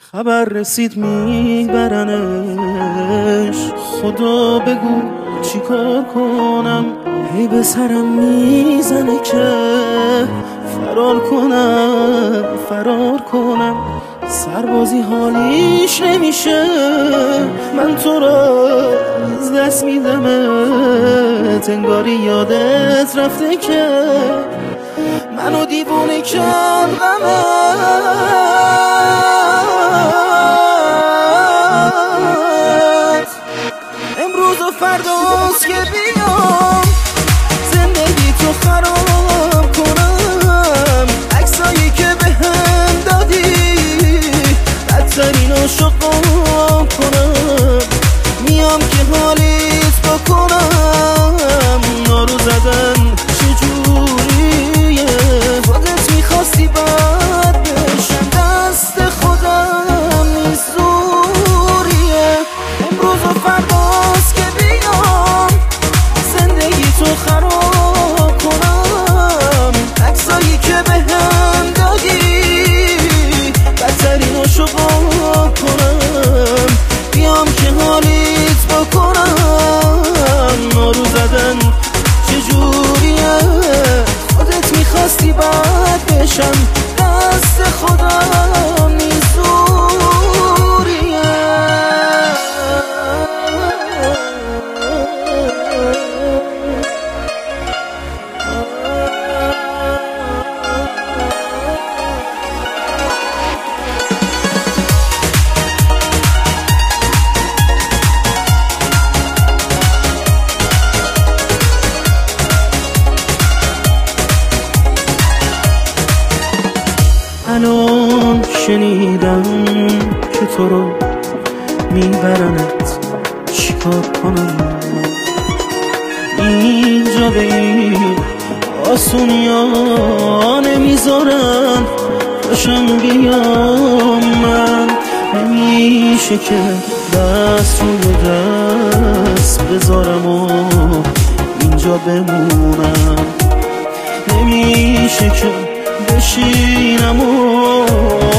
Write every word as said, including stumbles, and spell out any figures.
خبر رسید میبرنش، خدا بگو چیکار کنم. هی به سرم میزنه که فرار کنم فرار کنم. سربازی حالیش نمیشه، من تو را از دست میدمت. انگاری یادت رفته که منو دیوونه کرد غمت. امروز و فرداست که بیام زندگی تو خراب کنم. عکسایی که به هم دادی بدتریناشو قاب کنم. میام که حالیت بکنم. نارو زدن چجوریه؟ خودت میخواستی بد بشم، دست خودم نیست زوریه. امروز و فرداست که بیام زندگی تو خراب کنم. عکسایی که به هم دادی بدتریناشو قاب کنم. بیام که حالیت بکنم. نارو زدن چجوریه؟ خودت میخواستی بد بشم، دست خودم نیست زوریه. الان شنیدم که تو رو میبرنت، چیکار کنم؟ اینجا به این آسونی ها نمیذارن باشم بیام من. نمیشه که دست روی دست بذارم و اینجا بمونم. نمیشه که بشینم و